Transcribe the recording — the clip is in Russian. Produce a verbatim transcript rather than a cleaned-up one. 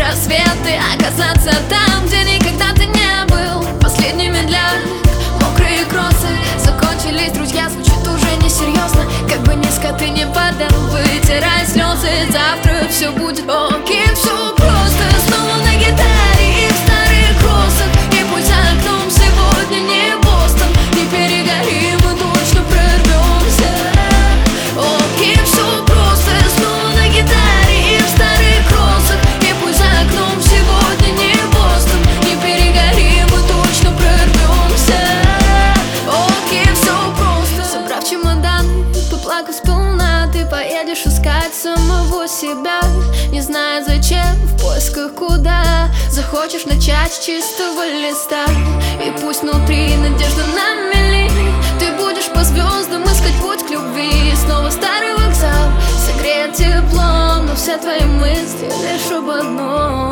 рассветы, оказаться там, где никогда ты не был. Последний медляк, мокрые кроссы, закончились друзья, звучит уже несерьезно. Как бы низко ты не падал, вытирай слезы, завтра все будет окей, все просто. Снова на гитаре и в старых кроссах, и пусть за окном сегодня не Бостон. Не перегори, мы точно прорвемся. Окей, все просто. Снова на гитаре и в старых кроссах, и пусть за окном сегодня не Бостон. Не перегори, мы точно прорвемся. Окей, все просто. Собрав чемоданы, поплакав сполна, ты поедешь искать самого себя, не зная зачем, в поисках куда. Захочешь начать с чистого листа, и пусть внутри надежда на мели, ты будешь по звездам искать путь к любви. Снова старый вокзал, согреет теплом, но все твои мысли лишь об одном.